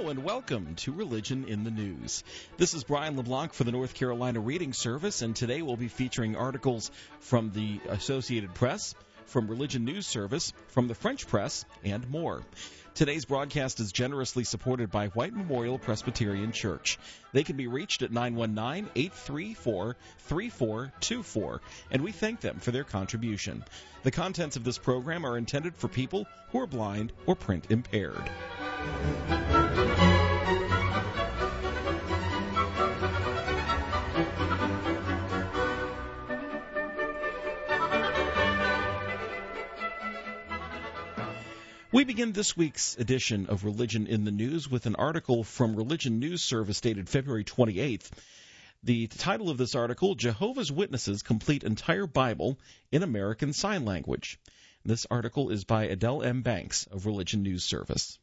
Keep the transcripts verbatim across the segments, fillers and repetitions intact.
Hello and welcome to Religion in the News. This is Brian LeBlanc for the North Carolina Reading Service, and today we'll be featuring articles from the Associated Press, from Religion News Service, from the French Press, and more. Today's broadcast is generously supported by White Memorial Presbyterian Church. They can be reached at nine one nine, eight three four, three four two four, and we thank them for their contribution. The contents of this program are intended for people who are blind or print impaired. We begin this week's edition of Religion in the News with an article from Religion News Service dated February twenty-eighth. The title of this article, Jehovah's Witnesses Complete Entire Bible in American Sign Language. This article is by Adele M. Banks of Religion News Service.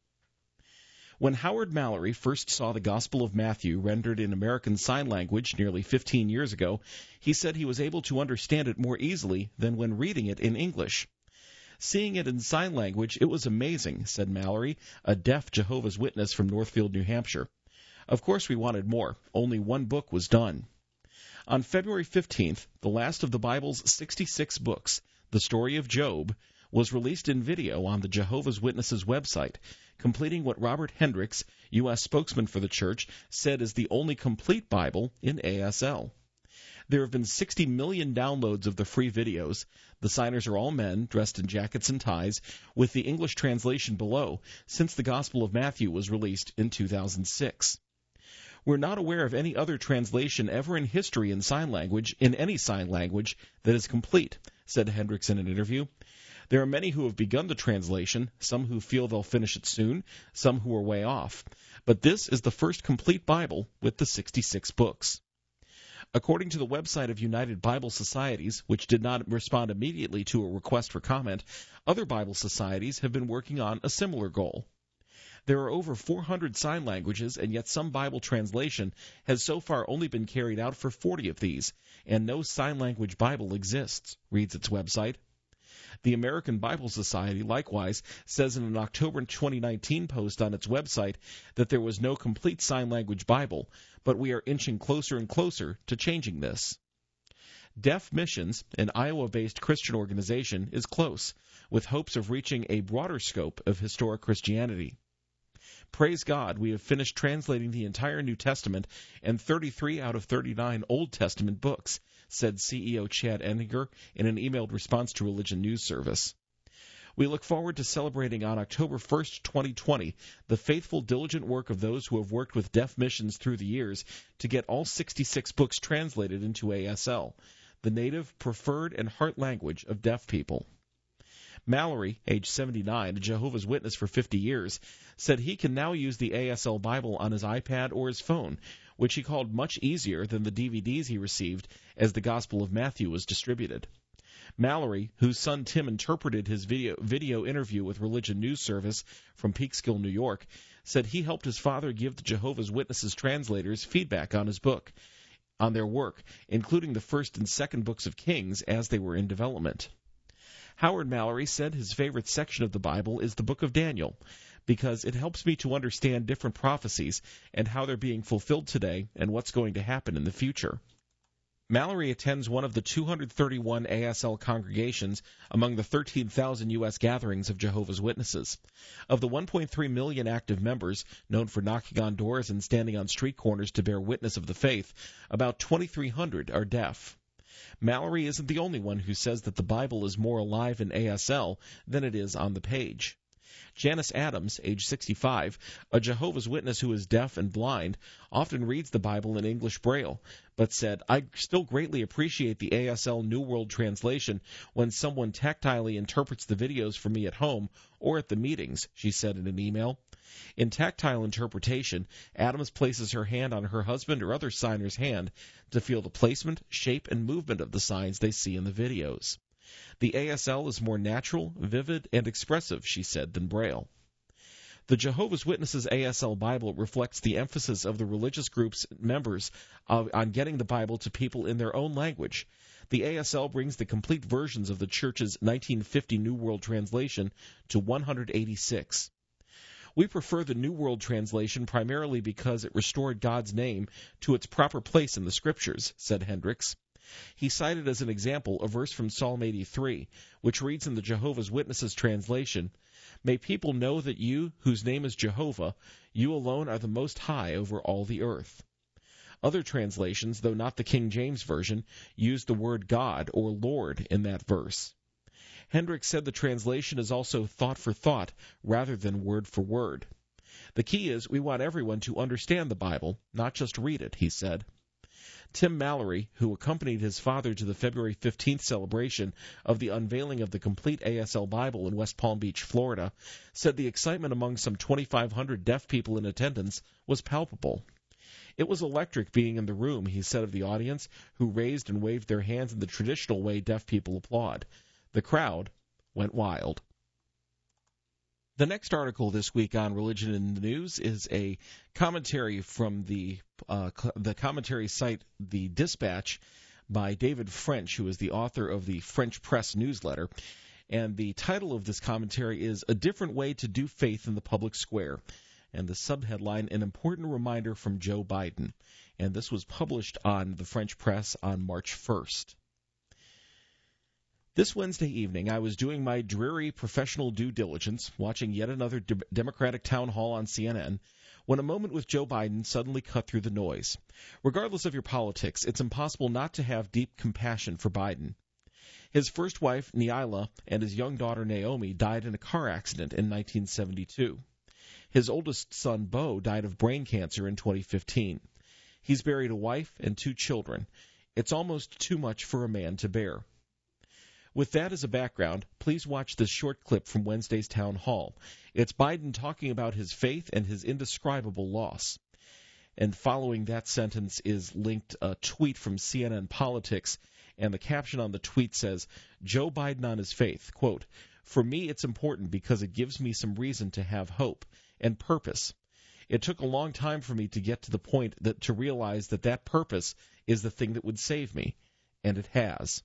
When Howard Mallory first saw the Gospel of Matthew rendered in American Sign Language nearly fifteen years ago, he said he was able to understand it more easily than when reading it in English. Seeing it in sign language, it was amazing, said Mallory, a deaf Jehovah's Witness from Northfield, New Hampshire. Of course we wanted more. Only one book was done. On February fifteenth, the last of the Bible's sixty-six books, The Story of Job, was released in video on the Jehovah's Witnesses website, completing what Robert Hendricks, U S spokesman for the church, said is the only complete Bible in A S L. There have been sixty million downloads of the free videos. The signers are all men, dressed in jackets and ties, with the English translation below, since the Gospel of Matthew was released in two thousand six. We're not aware of any other translation ever in history in sign language, in any sign language, that is complete, said Hendricks in an interview. There are many who have begun the translation, some who feel they'll finish it soon, some who are way off. But this is the first complete Bible with the sixty-six books. According to the website of United Bible Societies, which did not respond immediately to a request for comment, other Bible societies have been working on a similar goal. There are over four hundred sign languages, and yet some Bible translation has so far only been carried out for forty of these, and no sign language Bible exists, reads its website. The American Bible Society, likewise, says in an October twenty nineteen post on its website that there was no complete sign language Bible, but we are inching closer and closer to changing this. Deaf Missions, an Iowa-based Christian organization, is close, with hopes of reaching a broader scope of historic Christianity. Praise God, we have finished translating the entire New Testament and thirty-three out of thirty-nine Old Testament books, said C E O Chad Enninger in an emailed response to Religion News Service. We look forward to celebrating on October first, twenty twenty, the faithful, diligent work of those who have worked with deaf missions through the years to get all sixty-six books translated into A S L, the native, preferred, and heart language of deaf people. Mallory, age seventy-nine, a Jehovah's Witness for fifty years, said he can now use the A S L Bible on his iPad or his phone, which he called much easier than the D V Ds he received as the Gospel of Matthew was distributed. Mallory, whose son Tim interpreted his video, video interview with Religion News Service from Peekskill, New York, said he helped his father give the Jehovah's Witnesses translators feedback on his book, on their work, including the first and second books of Kings as they were in development. Howard Mallory said his favorite section of the Bible is the book of Daniel, because it helps me to understand different prophecies and how they're being fulfilled today and what's going to happen in the future. Mallory attends one of the two hundred thirty-one A S L congregations among the thirteen thousand U S gatherings of Jehovah's Witnesses. Of the one point three million active members, known for knocking on doors and standing on street corners to bear witness of the faith, about twenty-three hundred are deaf. Mallory isn't the only one who says that the Bible is more alive in A S L than it is on the page. Janice Adams, age sixty-five, a Jehovah's Witness who is deaf and blind, often reads the Bible in English Braille, but said, I still greatly appreciate the A S L New World Translation when someone tactilely interprets the videos for me at home or at the meetings, she said in an email. In tactile interpretation, Adams places her hand on her husband or other signer's hand to feel the placement, shape, and movement of the signs they see in the videos. The A S L is more natural, vivid, and expressive, she said, than Braille. The Jehovah's Witnesses A S L Bible reflects the emphasis of the religious group's members of, on getting the Bible to people in their own language. The A S L brings the complete versions of the Church's nineteen fifty New World Translation to one hundred eighty-six. We prefer the New World Translation primarily because it restored God's name to its proper place in the Scriptures, said Hendricks. He cited as an example a verse from Psalm eighty-three, which reads in the Jehovah's Witnesses translation, "May people know that you, whose name is Jehovah, you alone are the Most High over all the earth." Other translations, though not the King James Version, use the word God or Lord in that verse. Hendricks said the translation is also thought for thought rather than word for word. The key is we want everyone to understand the Bible, not just read it, he said. Tim Mallory, who accompanied his father to the February fifteenth celebration of the unveiling of the complete A S L Bible in West Palm Beach, Florida, said the excitement among some twenty-five hundred deaf people in attendance was palpable. It was electric being in the room, he said of the audience, who raised and waved their hands in the traditional way deaf people applaud. The crowd went wild. The next article this week on Religion in the News is a commentary from the uh, the commentary site The Dispatch by David French, who is the author of the French Press newsletter. And the title of this commentary is A Different Way to Do Faith in the Public Square. And the subheadline, An Important Reminder from Joe Biden. And this was published on the French Press on March first. This Wednesday evening, I was doing my dreary professional due diligence, watching yet another de- Democratic town hall on C N N, when a moment with Joe Biden suddenly cut through the noise. Regardless of your politics, it's impossible not to have deep compassion for Biden. His first wife, Neila, and his young daughter, Naomi, died in a car accident in nineteen seventy-two. His oldest son, Beau, died of brain cancer in twenty fifteen. He's buried a wife and two children. It's almost too much for a man to bear. With that as a background, please watch this short clip from Wednesday's town hall. It's Biden talking about his faith and his indescribable loss. And following that sentence is linked a tweet from C N N Politics, and the caption on the tweet says, Joe Biden on his faith, quote, "For me it's important because it gives me some reason to have hope and purpose. It took a long time for me to get to the point that to realize that that purpose is the thing that would save me, and it has."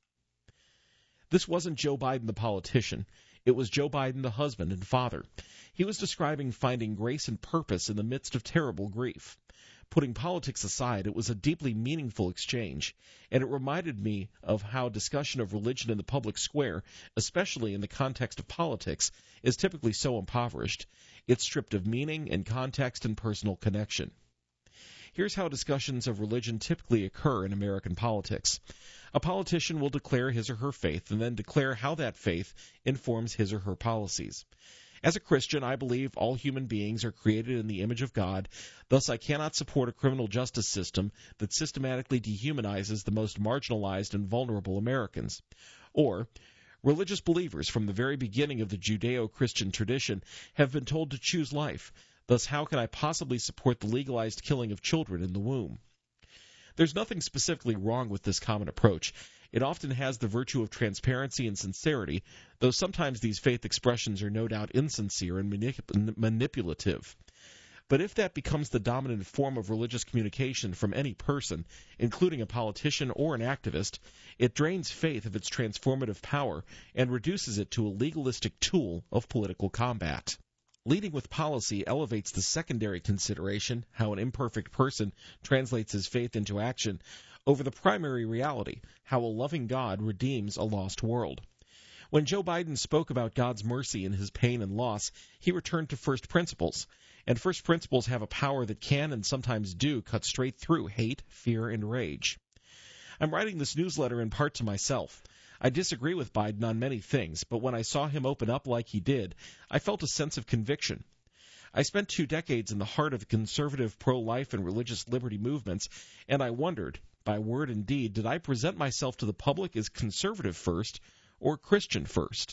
This wasn't Joe Biden the politician. It was Joe Biden the husband and father. He was describing finding grace and purpose in the midst of terrible grief. Putting politics aside, it was a deeply meaningful exchange, and it reminded me of how discussion of religion in the public square, especially in the context of politics, is typically so impoverished. It's stripped of meaning and context and personal connection. Here's how discussions of religion typically occur in American politics. A politician will declare his or her faith and then declare how that faith informs his or her policies. As a Christian, I believe all human beings are created in the image of God, thus I cannot support a criminal justice system that systematically dehumanizes the most marginalized and vulnerable Americans. Or, religious believers from the very beginning of the Judeo-Christian tradition have been told to choose life. Thus, how can I possibly support the legalized killing of children in the womb? There's nothing specifically wrong with this common approach. It often has the virtue of transparency and sincerity, though sometimes these faith expressions are no doubt insincere and manip- manipulative. But if that becomes the dominant form of religious communication from any person, including a politician or an activist, it drains faith of its transformative power and reduces it to a legalistic tool of political combat. Leading with policy elevates the secondary consideration, how an imperfect person translates his faith into action, over the primary reality, how a loving God redeems a lost world. When Joe Biden spoke about God's mercy in his pain and loss, he returned to first principles. And first principles have a power that can and sometimes do cut straight through hate, fear, and rage. I'm writing this newsletter in part to myself. I disagree with Biden on many things, but when I saw him open up like he did, I felt a sense of conviction. I spent two decades in the heart of conservative pro-life and religious liberty movements, and I wondered, by word and deed, did I present myself to the public as conservative first or Christian first?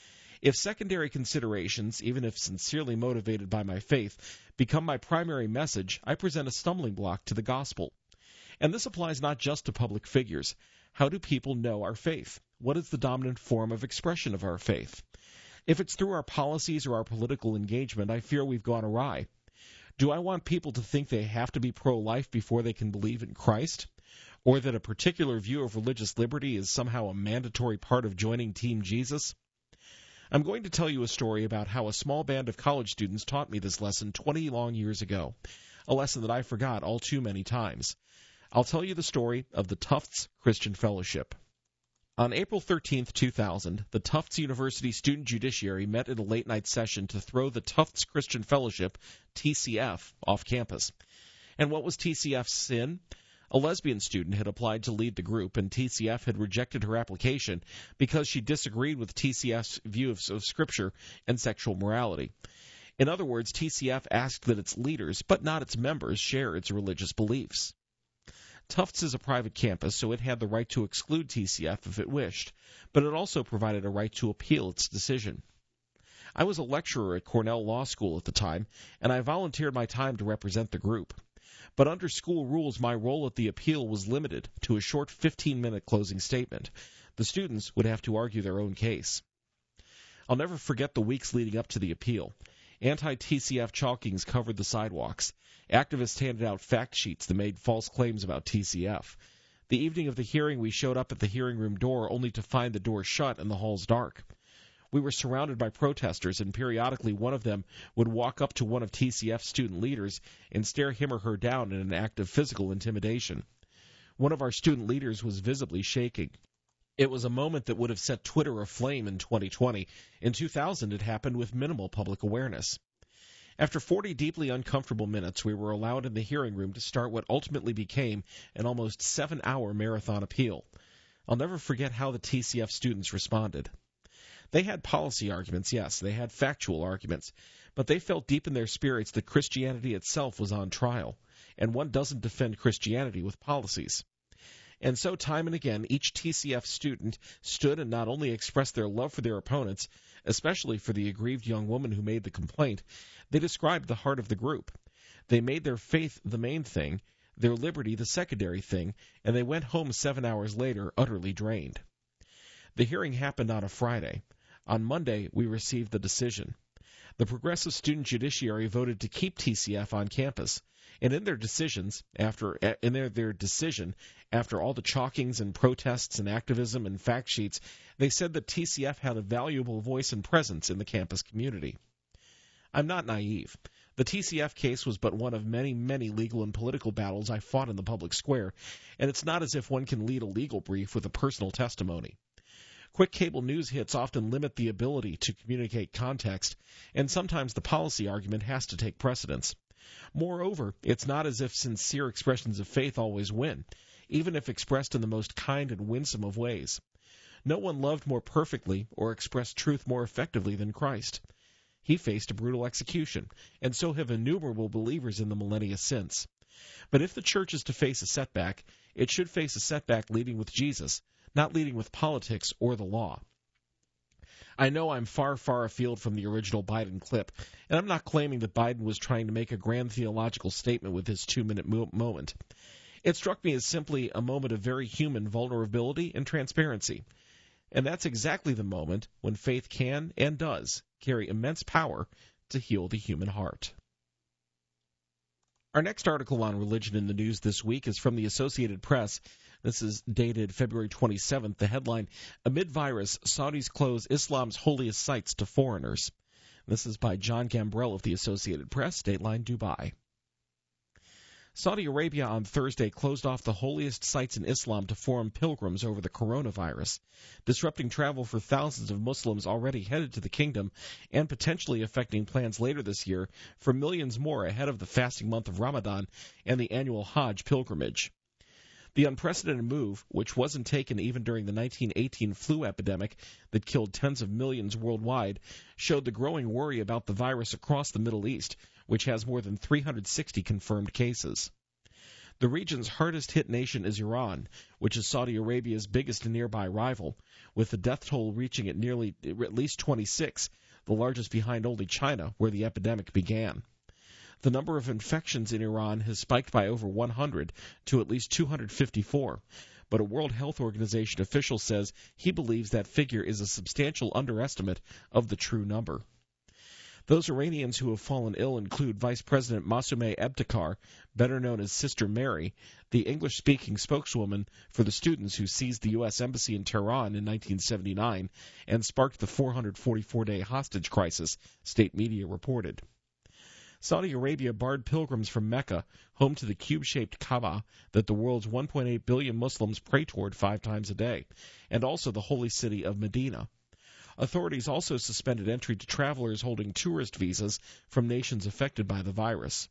If secondary considerations, even if sincerely motivated by my faith, become my primary message, I present a stumbling block to the gospel. And this applies not just to public figures. How do people know our faith? What is the dominant form of expression of our faith? If it's through our policies or our political engagement, I fear we've gone awry. Do I want people to think they have to be pro-life before they can believe in Christ? Or that a particular view of religious liberty is somehow a mandatory part of joining Team Jesus? I'm going to tell you a story about how a small band of college students taught me this lesson twenty long years ago, a lesson that I forgot all too many times. I'll tell you the story of the Tufts Christian Fellowship. On April thirteenth, two thousand, the Tufts University Student Judiciary met in a late-night session to throw the Tufts Christian Fellowship, T C F, off campus. And what was T C F's sin? A lesbian student had applied to lead the group, and T C F had rejected her application because she disagreed with T C F's view of, of Scripture and sexual morality. In other words, T C F asked that its leaders, but not its members, share its religious beliefs. Tufts is a private campus, so it had the right to exclude T C F if it wished, but it also provided a right to appeal its decision. I was a lecturer at Cornell Law School at the time, and I volunteered my time to represent the group. But under school rules, my role at the appeal was limited to a short fifteen-minute closing statement. The students would have to argue their own case. I'll never forget the weeks leading up to the appeal. Anti-T C F chalkings covered the sidewalks. Activists handed out fact sheets that made false claims about T C F. The evening of the hearing, we showed up at the hearing room door only to find the door shut and the halls dark. We were surrounded by protesters, and periodically one of them would walk up to one of T C F's student leaders and stare him or her down in an act of physical intimidation. One of our student leaders was visibly shaking. It was a moment that would have set Twitter aflame in twenty twenty. In two thousand, it happened with minimal public awareness. After forty deeply uncomfortable minutes, we were allowed in the hearing room to start what ultimately became an almost seven-hour marathon appeal. I'll never forget how the T C F students responded. They had policy arguments, yes, they had factual arguments, but they felt deep in their spirits that Christianity itself was on trial, and one doesn't defend Christianity with policies. And so time and again, each T C F student stood and not only expressed their love for their opponents, especially for the aggrieved young woman who made the complaint, they described the heart of the group. They made their faith the main thing, their liberty the secondary thing, and they went home seven hours later utterly drained. The hearing happened on a Friday. On Monday, we received the decision. The Progressive Student Judiciary voted to keep T C F on campus. And in their decisions, after in their, their decision, after all the chalkings and protests and activism and fact sheets, they said that T C F had a valuable voice and presence in the campus community. I'm not naive. The T C F case was but one of many, many legal and political battles I fought in the public square, and it's not as if one can lead a legal brief with a personal testimony. Quick cable news hits often limit the ability to communicate context, and sometimes the policy argument has to take precedence. Moreover, it's not as if sincere expressions of faith always win, even if expressed in the most kind and winsome of ways. No one loved more perfectly or expressed truth more effectively than Christ. He faced a brutal execution, and so have innumerable believers in the millennia since. But if the church is to face a setback, it should face a setback leading with Jesus, not leading with politics or the law. I know I'm far, far afield from the original Biden clip, and I'm not claiming that Biden was trying to make a grand theological statement with his two-minute mo- moment. It struck me as simply a moment of very human vulnerability and transparency. And that's exactly the moment when faith can, and does, carry immense power to heal the human heart. Our next article on religion in the news this week is from the Associated Press. This is dated February twenty-seventh. The headline, Amid Virus, Saudis Close Islam's Holiest Sites to Foreigners. This is by John Gambrell of the Associated Press, Dateline Dubai. Saudi Arabia on Thursday closed off the holiest sites in Islam to foreign pilgrims over the coronavirus, disrupting travel for thousands of Muslims already headed to the kingdom and potentially affecting plans later this year for millions more ahead of the fasting month of Ramadan and the annual Hajj pilgrimage. The unprecedented move, which wasn't taken even during the nineteen eighteen flu epidemic that killed tens of millions worldwide, showed the growing worry about the virus across the Middle East, which has more than three hundred sixty confirmed cases. The region's hardest-hit nation is Iran, which is Saudi Arabia's biggest nearby rival, with the death toll reaching at nearly at least twenty-six, the largest behind only China, where the epidemic began. The number of infections in Iran has spiked by over one hundred to at least two hundred fifty-four, but a World Health Organization official says he believes that figure is a substantial underestimate of the true number. Those Iranians who have fallen ill include Vice President Masumeh Ebtekar, better known as Sister Mary, the English-speaking spokeswoman for the students who seized the U S Embassy in Tehran in nineteen seventy-nine and sparked the four hundred forty-four day hostage crisis, state media reported. Saudi Arabia barred pilgrims from Mecca, home to the cube-shaped Kaaba that the world's one point eight billion Muslims pray toward five times a day, and also the holy city of Medina. Authorities also suspended entry to travelers holding tourist visas from nations affected by the virus.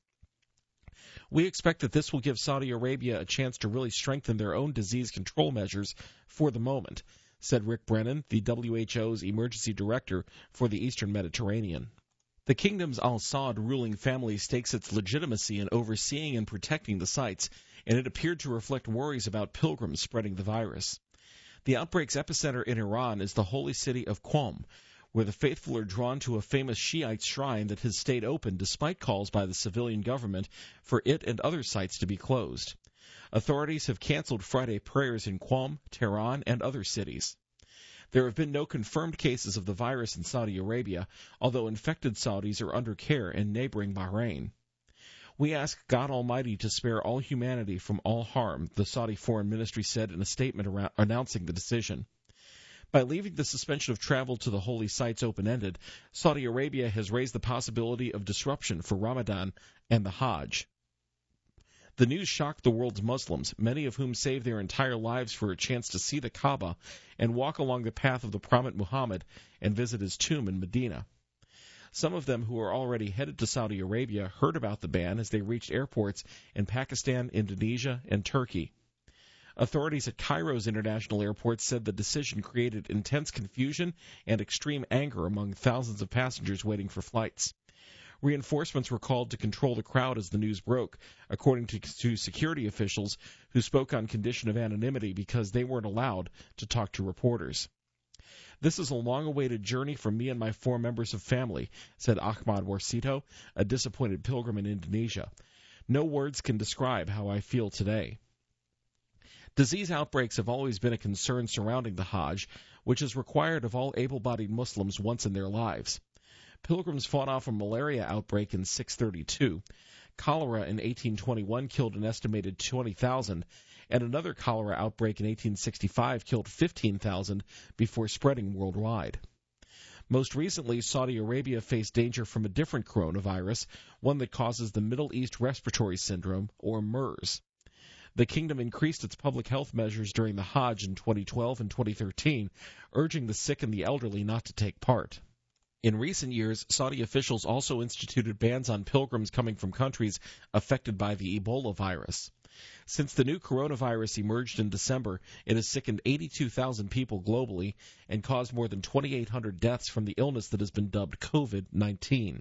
We expect that this will give Saudi Arabia a chance to really strengthen their own disease control measures for the moment, said Rick Brennan, the W H O's emergency director for the Eastern Mediterranean. The kingdom's Al Saud ruling family stakes its legitimacy in overseeing and protecting the sites, and it appeared to reflect worries about pilgrims spreading the virus. The outbreak's epicenter in Iran is the holy city of Qom, where the faithful are drawn to a famous Shiite shrine that has stayed open despite calls by the civilian government for it and other sites to be closed. Authorities have canceled Friday prayers in Qom, Tehran, and other cities. There have been no confirmed cases of the virus in Saudi Arabia, although infected Saudis are under care in neighboring Bahrain. We ask God Almighty to spare all humanity from all harm, the Saudi Foreign Ministry said in a statement around, announcing the decision. By leaving the suspension of travel to the holy sites open-ended, Saudi Arabia has raised the possibility of disruption for Ramadan and the Hajj. The news shocked the world's Muslims, many of whom saved their entire lives for a chance to see the Kaaba and walk along the path of the Prophet Muhammad and visit his tomb in Medina. Some of them who are already headed to Saudi Arabia heard about the ban as they reached airports in Pakistan, Indonesia, and Turkey. Authorities at Cairo's international airport said the decision created intense confusion and extreme anger among thousands of passengers waiting for flights. Reinforcements were called to control the crowd as the news broke, according to, to security officials who spoke on condition of anonymity because they weren't allowed to talk to reporters. This is a long-awaited journey for me and my four members of family, said Ahmad Warsito, a disappointed pilgrim in Indonesia. No words can describe how I feel today. Disease outbreaks have always been a concern surrounding the Hajj, which is required of all able-bodied Muslims once in their lives. Pilgrims fought off a malaria outbreak in six thirty-two. Cholera in eighteen twenty-one killed an estimated twenty thousand, and another cholera outbreak in eighteen sixty-five killed fifteen thousand before spreading worldwide. Most recently, Saudi Arabia faced danger from a different coronavirus, one that causes the Middle East Respiratory Syndrome, or MERS. The kingdom increased its public health measures during the Hajj in twenty twelve and twenty thirteen, urging the sick and the elderly not to take part. In recent years, Saudi officials also instituted bans on pilgrims coming from countries affected by the Ebola virus. Since the new coronavirus emerged in December, it has sickened eighty-two thousand people globally and caused more than twenty-eight hundred deaths from the illness that has been dubbed COVID nineteen.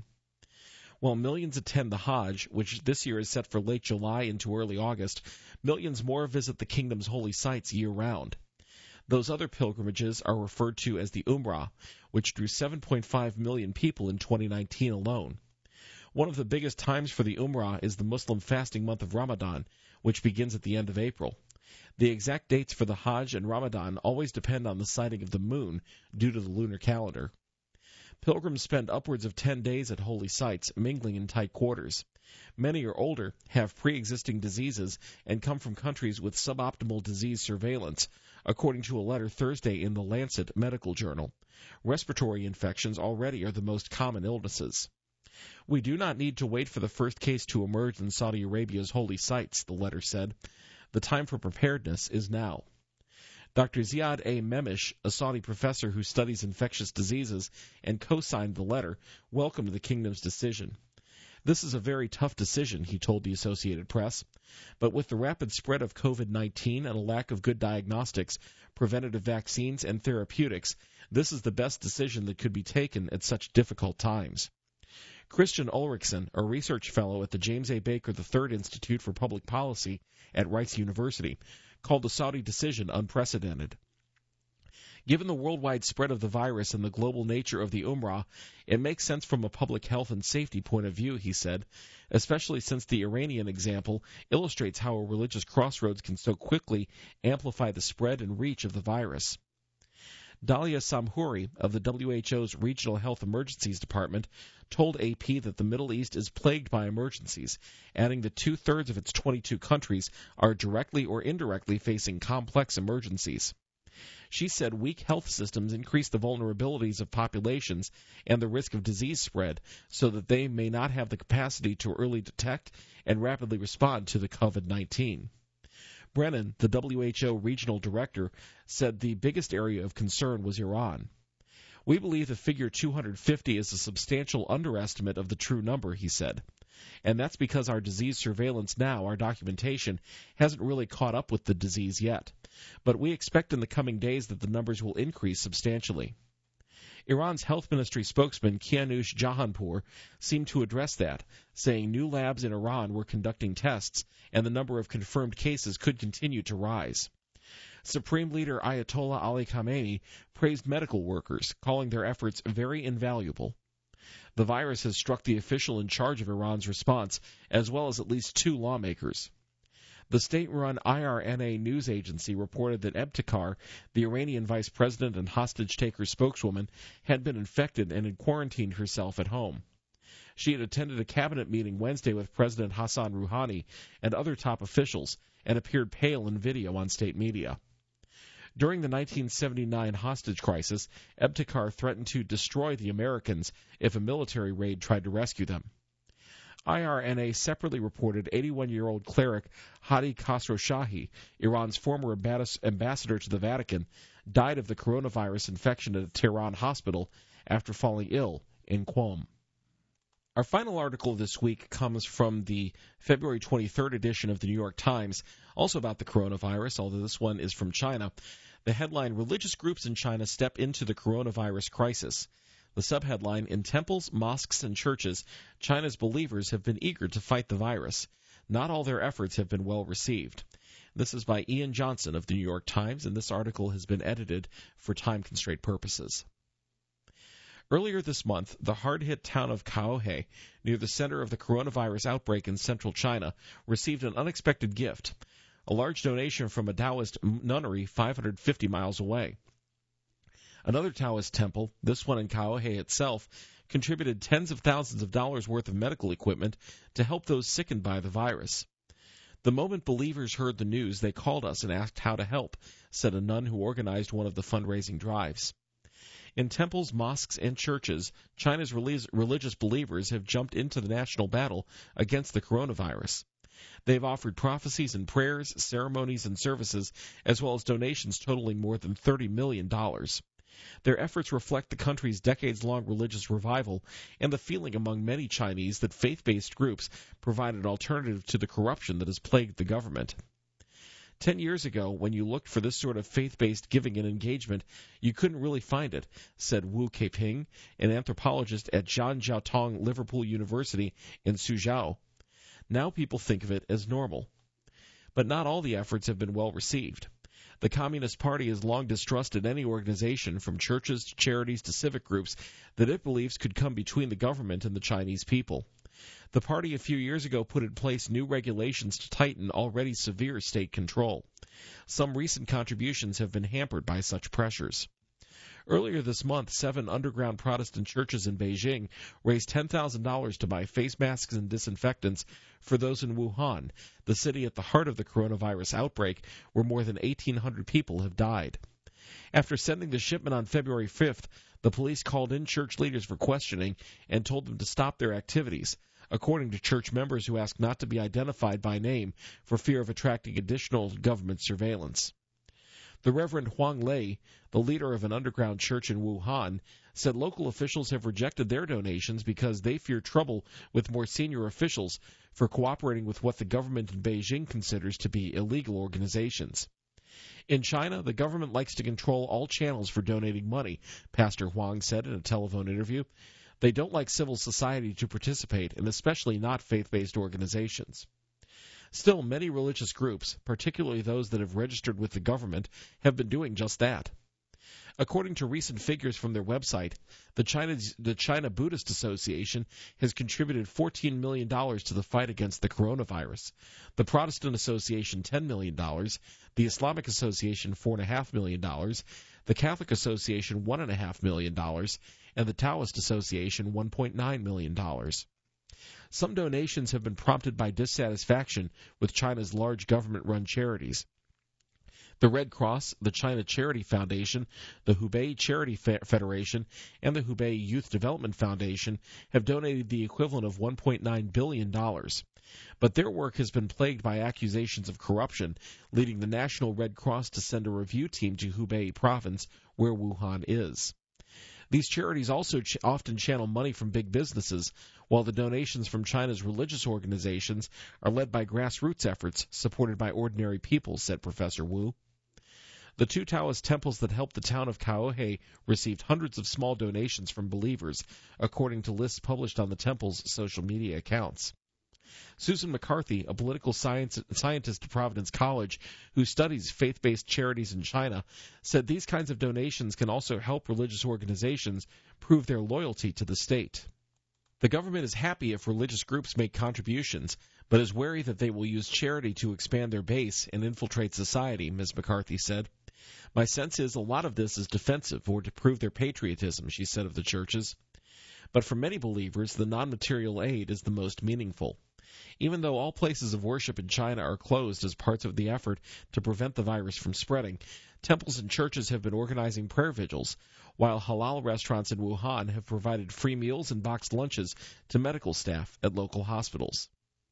While millions attend the Hajj, which this year is set for late July into early August, millions more visit the kingdom's holy sites year-round. Those other pilgrimages are referred to as the Umrah, which drew seven point five million people in twenty nineteen alone. One of the biggest times for the Umrah is the Muslim fasting month of Ramadan, which begins at the end of April. The exact dates for the Hajj and Ramadan always depend on the sighting of the moon due to the lunar calendar. Pilgrims spend upwards of ten days at holy sites, mingling in tight quarters. Many are older, have pre-existing diseases, and come from countries with suboptimal disease surveillance, according to a letter Thursday in the Lancet Medical Journal. Respiratory infections already are the most common illnesses. We do not need to wait for the first case to emerge in Saudi Arabia's holy sites, the letter said. The time for preparedness is now. Doctor Ziad A. Memish, a Saudi professor who studies infectious diseases and co-signed the letter, welcomed the kingdom's decision. This is a very tough decision, he told the Associated Press. But with the rapid spread of COVID nineteen and a lack of good diagnostics, preventative vaccines, and therapeutics, this is the best decision that could be taken at such difficult times. Christian Ulrichsen, a research fellow at the James A. Baker the third Institute for Public Policy at Rice University, called the Saudi decision unprecedented. Given the worldwide spread of the virus and the global nature of the Umrah, it makes sense from a public health and safety point of view, he said, especially since the Iranian example illustrates how a religious crossroads can so quickly amplify the spread and reach of the virus. Dalia Samhouri of the W H O's Regional Health Emergencies Department told A P that the Middle East is plagued by emergencies, adding that two-thirds of its twenty-two countries are directly or indirectly facing complex emergencies. She said weak health systems increase the vulnerabilities of populations and the risk of disease spread so that they may not have the capacity to early detect and rapidly respond to the COVID nineteen. Brennan, the W H O regional director, said the biggest area of concern was Iran. We believe the figure two hundred fifty is a substantial underestimate of the true number, he said. And that's because our disease surveillance now, our documentation, hasn't really caught up with the disease yet. But we expect in the coming days that the numbers will increase substantially. Iran's health ministry spokesman Kianush Jahanpour seemed to address that, saying new labs in Iran were conducting tests and the number of confirmed cases could continue to rise. Supreme Leader Ayatollah Ali Khamenei praised medical workers, calling their efforts very invaluable. The virus has struck the official in charge of Iran's response, as well as at least two lawmakers. The state-run I R N A news agency reported that Ebtekar, the Iranian vice president and hostage-taker spokeswoman, had been infected and had quarantined herself at home. She had attended a cabinet meeting Wednesday with President Hassan Rouhani and other top officials and appeared pale in video on state media. During the nineteen seventy-nine hostage crisis, Ebtekar threatened to destroy the Americans if a military raid tried to rescue them. I R N A separately reported eighty-one-year-old cleric Hadi Khosrowshahi, Iran's former ambassador to the Vatican, died of the coronavirus infection at a Tehran hospital after falling ill in Qom. Our final article this week comes from the February twenty-third edition of the New York Times, also about the coronavirus, although this one is from China. The headline, Religious Groups in China Step into the Coronavirus Crisis. The subheadline, In temples, mosques, and churches, China's believers have been eager to fight the virus. Not all their efforts have been well received. This is by Ian Johnson of the New York Times, and this article has been edited for time constraint purposes. Earlier this month, the hard-hit town of Kaohei, near the center of the coronavirus outbreak in central China, received an unexpected gift, a large donation from a Taoist nunnery five hundred fifty miles away. Another Taoist temple, this one in Kaohei itself, contributed tens of thousands of dollars worth of medical equipment to help those sickened by the virus. The moment believers heard the news, they called us and asked how to help, said a nun who organized one of the fundraising drives. In temples, mosques, and churches, China's religious believers have jumped into the national battle against the coronavirus. They've offered prophecies and prayers, ceremonies and services, as well as donations totaling more than thirty million dollars. Their efforts reflect the country's decades-long religious revival and the feeling among many Chinese that faith-based groups provide an alternative to the corruption that has plagued the government. Ten years ago, when you looked for this sort of faith-based giving and engagement, you couldn't really find it, said Wu Keiping, an anthropologist at Zhan Jiaotong Liverpool University in Suzhou. Now people think of it as normal. But not all the efforts have been well received. The Communist Party has long distrusted any organization, from churches to charities to civic groups, that it believes could come between the government and the Chinese people. The party a few years ago put in place new regulations to tighten already severe state control. Some recent contributions have been hampered by such pressures. Earlier this month, seven underground Protestant churches in Beijing raised ten thousand dollars to buy face masks and disinfectants for those in Wuhan, the city at the heart of the coronavirus outbreak, where more than eighteen hundred people have died. After sending the shipment on February fifth, the police called in church leaders for questioning and told them to stop their activities, according to church members who asked not to be identified by name for fear of attracting additional government surveillance. The Reverend Huang Lei, the leader of an underground church in Wuhan, said local officials have rejected their donations because they fear trouble with more senior officials for cooperating with what the government in Beijing considers to be illegal organizations. In China, the government likes to control all channels for donating money, Pastor Huang said in a telephone interview. They don't like civil society to participate, and especially not faith-based organizations. Still, many religious groups, particularly those that have registered with the government, have been doing just that. According to recent figures from their website, the China, the China Buddhist Association has contributed fourteen million dollars to the fight against the coronavirus, the Protestant Association ten million dollars, the Islamic Association four point five million dollars, the Catholic Association one point five million dollars, and the Taoist Association one point nine million dollars. Some donations have been prompted by dissatisfaction with China's large government-run charities. The Red Cross, the China Charity Foundation, the Hubei Charity Federation, and the Hubei Youth Development Foundation have donated the equivalent of one point nine billion dollars. But their work has been plagued by accusations of corruption, leading the National Red Cross to send a review team to Hubei province, where Wuhan is. These charities also ch- often channel money from big businesses, while the donations from China's religious organizations are led by grassroots efforts supported by ordinary people, said Professor Wu. The two Taoist temples that helped the town of Kaohei received hundreds of small donations from believers, according to lists published on the temple's social media accounts. Susan McCarthy, a political science, scientist at Providence College who studies faith-based charities in China, said these kinds of donations can also help religious organizations prove their loyalty to the state. The government is happy if religious groups make contributions, but is wary that they will use charity to expand their base and infiltrate society, Miz McCarthy said. My sense is a lot of this is defensive or to prove their patriotism, she said of the churches. But for many believers, the non-material aid is the most meaningful. Even though all places of worship in China are closed as parts of the effort to prevent the virus from spreading, temples and churches have been organizing prayer vigils, while halal restaurants in Wuhan have provided free meals and boxed lunches to medical staff at local hospitals.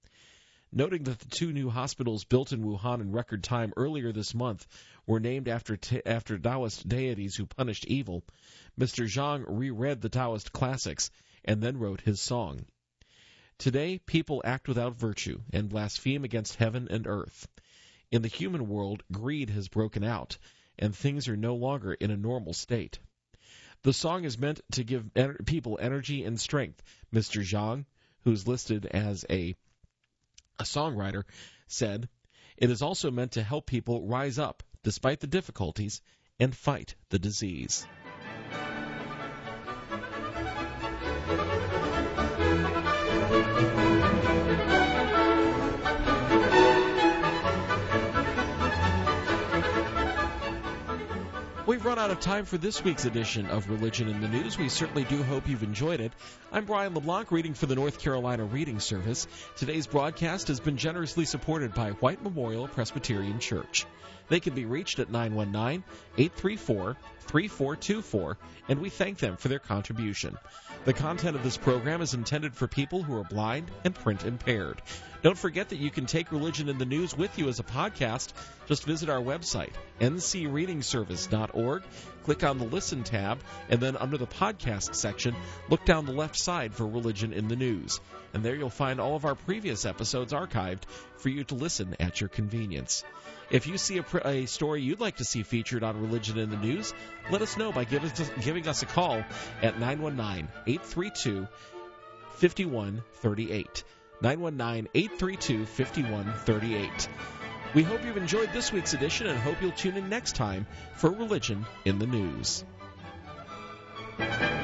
Noting that the two new hospitals built in Wuhan in record time earlier this month were named after t- after Taoist deities who punished evil, Mister Zhang reread the Taoist classics and then wrote his song. Today, people act without virtue and blaspheme against heaven and earth. In the human world, greed has broken out, and things are no longer in a normal state. The song is meant to give en- people energy and strength, Mister Zhang, who's listed as a A songwriter, said, it is also meant to help people rise up despite the difficulties and fight the disease. We've run out of time for this week's edition of Religion in the News. We certainly do hope you've enjoyed it. I'm Brian LeBlanc, reading for the North Carolina Reading Service. Today's broadcast has been generously supported by White Memorial Presbyterian Church. They can be reached at nine one nine, eight three four, three four two four, and we thank them for their contribution. The content of this program is intended for people who are blind and print impaired. Don't forget that you can take Religion in the News with you as a podcast. Just visit our website, n c reading service dot org, click on the Listen tab, and then under the podcast section, look down the left side for Religion in the News. And there you'll find all of our previous episodes archived for you to listen at your convenience. If you see a, pr- a story you'd like to see featured on Religion in the News, let us know by give us, giving us a call at nine one nine, eight three two, five one three eight. nine one nine, eight three two, five one three eight. We hope you've enjoyed this week's edition and hope you'll tune in next time for Religion in the News.